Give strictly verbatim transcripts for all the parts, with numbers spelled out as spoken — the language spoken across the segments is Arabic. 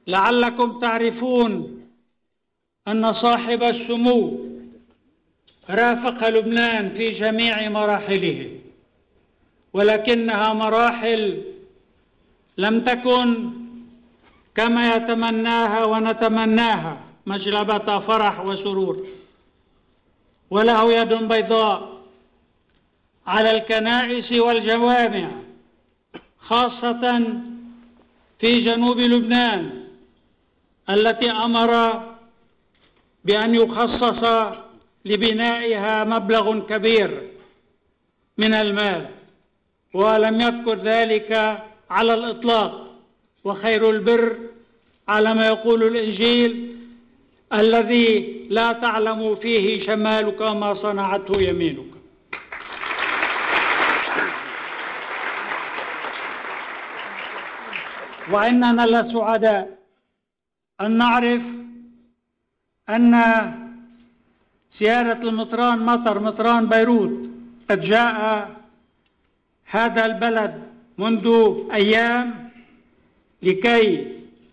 لعلكم تعرفون أن صاحب السمو رافق لبنان في جميع مراحله، ولكنها مراحل لم تكن كما يتمناها ونتمناها مجلبة فرح وسرور، وله يد بيضاء على الكنائس والجوامع خاصة في جنوب لبنان التي أمر بأن يخصص لبنائها مبلغ كبير من المال، ولم يذكر ذلك على الإطلاق. وخير البر على ما يقول الإنجيل الذي لا تعلم فيه شمالك ما صنعته يمينك. وإننا لسعداء أن نعرف أن سيادة المطران مطر مطران بيروت قد جاء هذا البلد منذ أيام لكي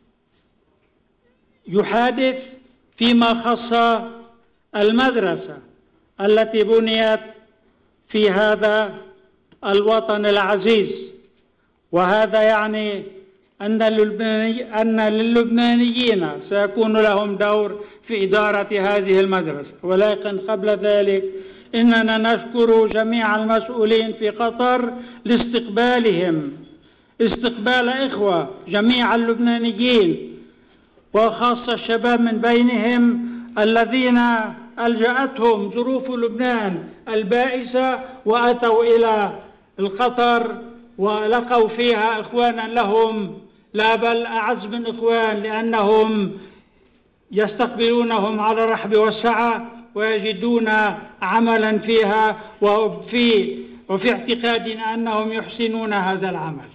يحادث فيما خص المدرسة التي بنيت في هذا الوطن العزيز. وهذا يعني أن اللبناني أن للبنانيين سيكون لهم دور في إدارة هذه المدرسة. ولكن قبل ذلك إننا نشكر جميع المسؤولين في قطر لاستقبالهم استقبال إخوة جميع اللبنانيين، وخاصة الشباب من بينهم الذين ألجأتهم ظروف لبنان البائسة وأتوا إلى القطر ولقوا فيها إخوانا لهم لا بل أعز من إخوان، لأنهم يستقبلونهم على الرحب والسعة ويجدون عملا فيها وفي, وفي اعتقادنا أنهم يحسنون هذا العمل.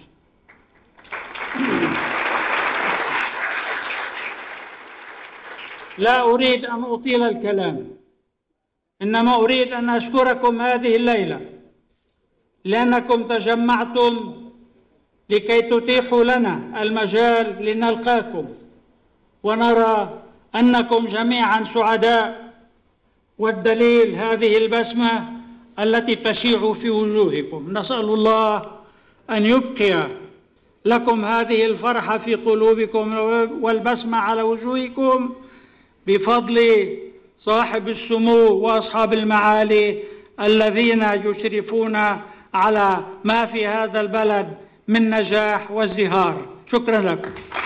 لا أريد أن أطيل الكلام، إنما أريد أن أشكركم هذه الليلة لأنكم تجمعتم لكي تتيحوا لنا المجال لنلقاكم ونرى أنكم جميعا سعداء، والدليل هذه البسمة التي تشيع في وجوهكم. نسأل الله أن يبقي لكم هذه الفرحة في قلوبكم والبسمة على وجوهكم بفضل صاحب السمو وأصحاب المعالي الذين يشرفون على ما في هذا البلد من نجاح وازدهار. شكرا لكم.